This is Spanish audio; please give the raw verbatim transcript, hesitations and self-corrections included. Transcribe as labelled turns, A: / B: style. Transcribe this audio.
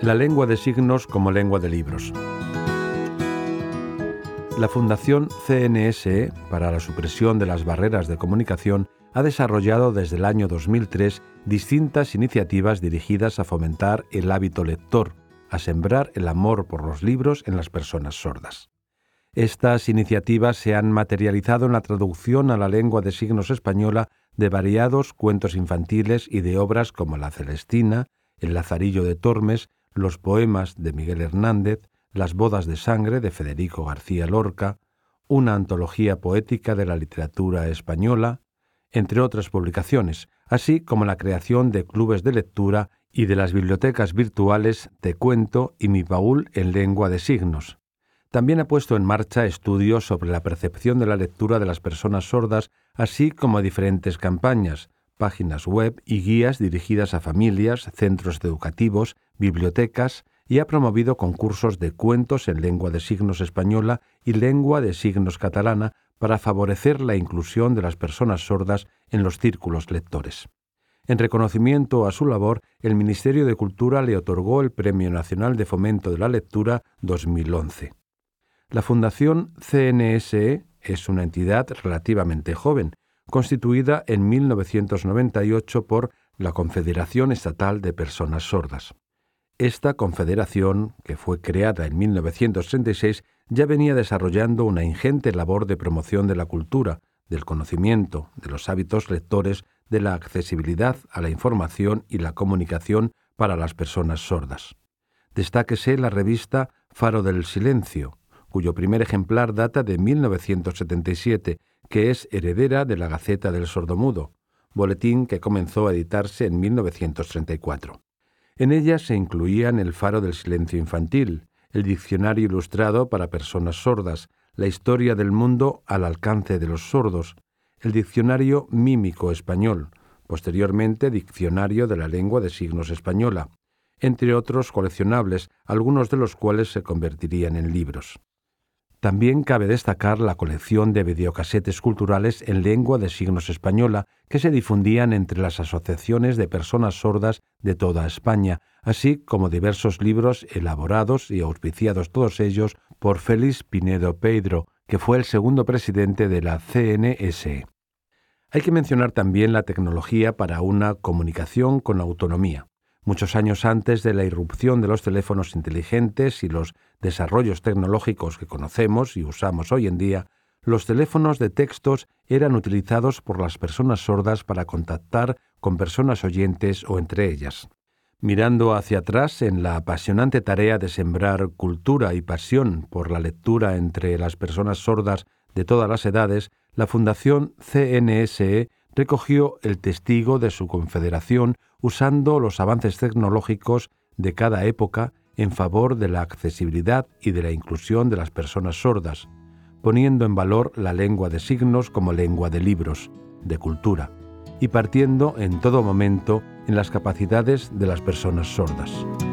A: La lengua de signos como lengua de libros. La Fundación C N S E para la supresión de las barreras de comunicación ha desarrollado desde el año dos mil tres distintas iniciativas dirigidas a fomentar el hábito lector, a sembrar el amor por los libros en las personas sordas. Estas iniciativas se han materializado en la traducción a la lengua de signos española de variados cuentos infantiles y de obras como La Celestina, El Lazarillo de Tormes, los poemas de Miguel Hernández, Las bodas de sangre de Federico García Lorca, una antología poética de la literatura española, entre otras publicaciones, así como la creación de clubes de lectura y de las bibliotecas virtuales Te Cuento y Mi Baúl en lengua de signos. También ha puesto en marcha estudios sobre la percepción de la lectura de las personas sordas, así como diferentes campañas, páginas web y guías dirigidas a familias, centros educativos, bibliotecas, y ha promovido concursos de cuentos en lengua de signos española y lengua de signos catalana para favorecer la inclusión de las personas sordas en los círculos lectores. En reconocimiento a su labor, el Ministerio de Cultura le otorgó el Premio Nacional de Fomento de la Lectura dos mil once. La Fundación C N S E es una entidad relativamente joven, constituida en mil novecientos noventa y ocho por la Confederación Estatal de Personas Sordas. Esta confederación, que fue creada en mil novecientos treinta y seis, ya venía desarrollando una ingente labor de promoción de la cultura, del conocimiento, de los hábitos lectores, de la accesibilidad a la información y la comunicación para las personas sordas. Destáquese la revista Faro del Silencio, cuyo primer ejemplar data de mil novecientos setenta y siete, que es heredera de la Gaceta del Sordomudo, boletín que comenzó a editarse en mil novecientos treinta y cuatro. En ella se incluían el Faro del Silencio Infantil, el Diccionario Ilustrado para Personas Sordas, la Historia del Mundo al alcance de los sordos, el Diccionario Mímico Español, posteriormente Diccionario de la Lengua de Signos Española, entre otros coleccionables, algunos de los cuales se convertirían en libros. También cabe destacar la colección de videocasetes culturales en lengua de signos española que se difundían entre las asociaciones de personas sordas de toda España, así como diversos libros elaborados y auspiciados todos ellos por Félix Pinedo Peidro, que fue el segundo presidente de la C N S E. Hay que mencionar también la tecnología para una comunicación con autonomía. Muchos años antes de la irrupción de los teléfonos inteligentes y los desarrollos tecnológicos que conocemos y usamos hoy en día, los teléfonos de textos eran utilizados por las personas sordas para contactar con personas oyentes o entre ellas. Mirando hacia atrás en la apasionante tarea de sembrar cultura y pasión por la lectura entre las personas sordas de todas las edades, la Fundación C N S E recogió el testigo de su confederación usando los avances tecnológicos de cada época en favor de la accesibilidad y de la inclusión de las personas sordas, poniendo en valor la lengua de signos como lengua de libros, de cultura, y partiendo en todo momento en las capacidades de las personas sordas.